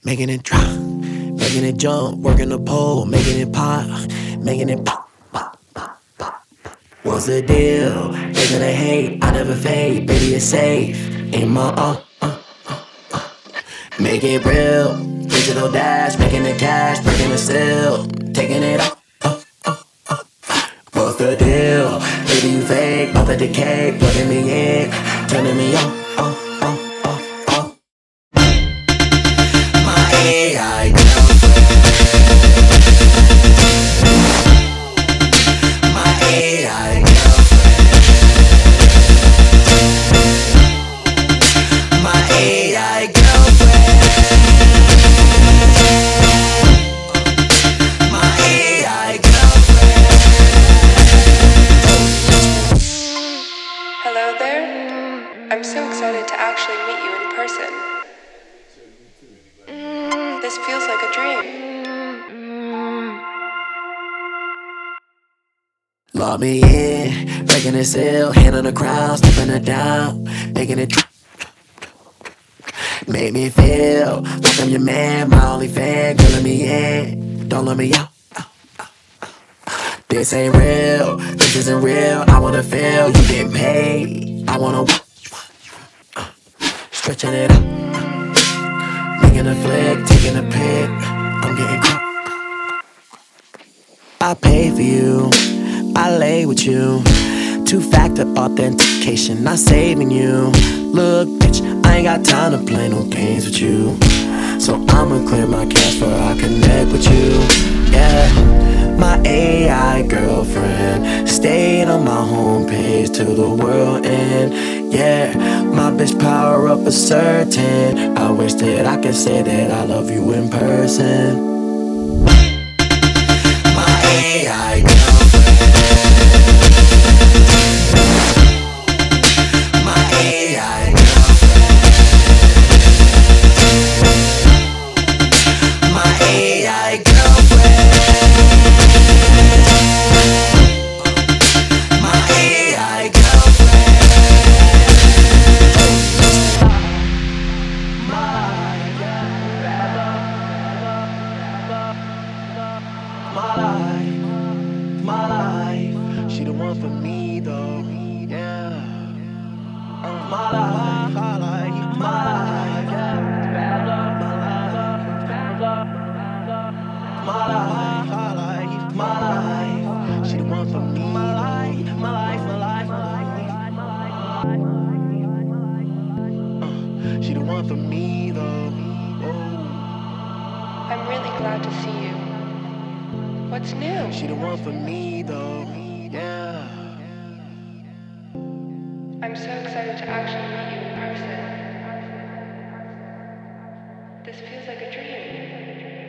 making it drop, making it jump, working the pole, making it pop, making it pop, pop, pop, pop. What's the deal? They're gonna hate, I never fade, baby it's safe. Ain't my make it real, digital dash, making it cash, breaking the seal, taking it up. What's the deal? Baby you fake, about to decay, plugging me in, turning me on. My AI girlfriend, my AI girlfriend, my AI girlfriend, my AI girlfriend. Hello there. I'm so excited to actually meet you in person. This feels like a dream. Lock me in, breaking the seal, hand on the crown, stepping it down, making it make me feel like I'm your man, my only fan, grilling me in, don't let me out. This ain't real, this isn't real, I wanna feel, you get paid, I wanna stretching it up, making a flick, taking a pic, I'm getting caught. I pay for you, I lay with you. Two-factor authentication, not saving you. Look, bitch, I ain't got time to play no games with you. So I'ma clear my cache before I connect with you. Yeah, my AI girlfriend stayed on my homepage till the world end. Yeah, my bitch power up is certain. I wish that I could say that I love you in person. My AI girlfriend, my AI girlfriend, my AI girlfriend, my AI my life, she the one for me though, yeah. My life, my life, my life, yeah. My life, my life, my life, she the one for me. My life, my life, my life, my life. She the one for me though. I'm really glad to see you. What's new? She the one for me though, yeah. I'm so excited to actually meet you in person. This feels like a dream.